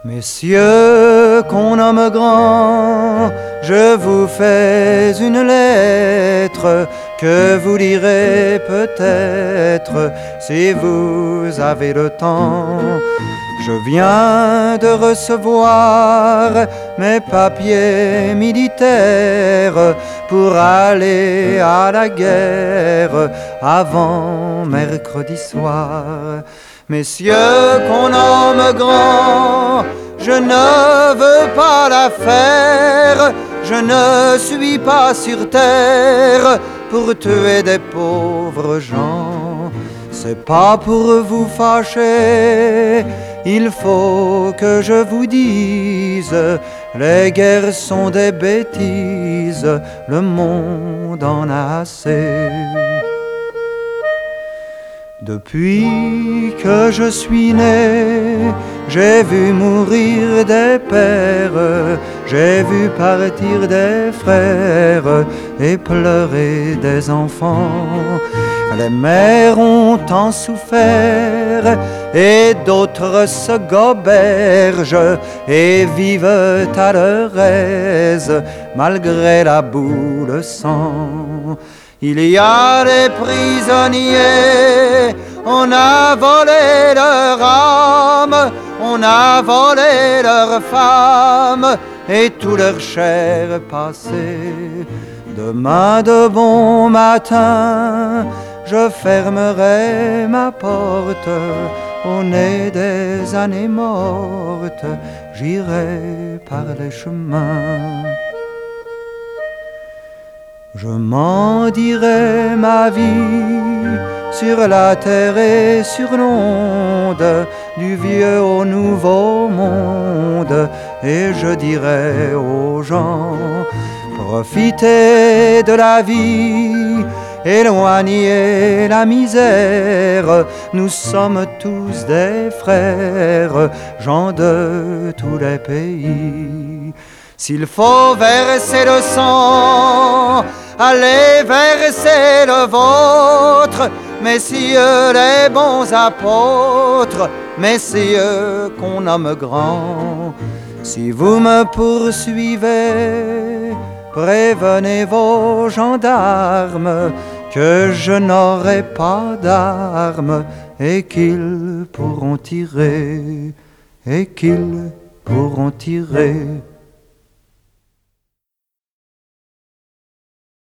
Messieurs qu'on nomme grand, je vous fais une lettre que vous lirez peut-être si vous avez le temps. Je viens de recevoir mes papiers militaires pour aller à la guerre avant mercredi soir. Messieurs qu'on nomme grand, je ne veux pas la faire, je ne suis pas sur terre pour tuer des pauvres gens. C'est pas pour vous fâcher, il faut que je vous dise, les guerres sont des bêtises, le monde en a assez. Depuis que je suis né, j'ai vu mourir des pères, j'ai vu partir des frères et pleurer des enfants. Les mères ont tant souffert et d'autres se gobergent et vivent à leur aise malgré la boue, le sang. Il y a des prisonniers, on a volé leur âme, on a volé leurs femmes et tout leur chair passé. Demain de bon matin, je fermerai ma porte au nez des années mortes, j'irai par les chemins. Je m'en dirai ma vie sur la terre et sur l'onde, du vieux au nouveau monde, et je dirai aux gens, profitez de la vie, éloignez la misère, nous sommes tous des frères, gens de tous les pays. S'il faut verser le sang, allez verser le vôtre, messieurs les bons apôtres, messieurs qu'on nomme grands. Si vous me poursuivez, prévenez vos gendarmes que je n'aurai pas d'armes et qu'ils pourront tirer, et qu'ils pourront tirer.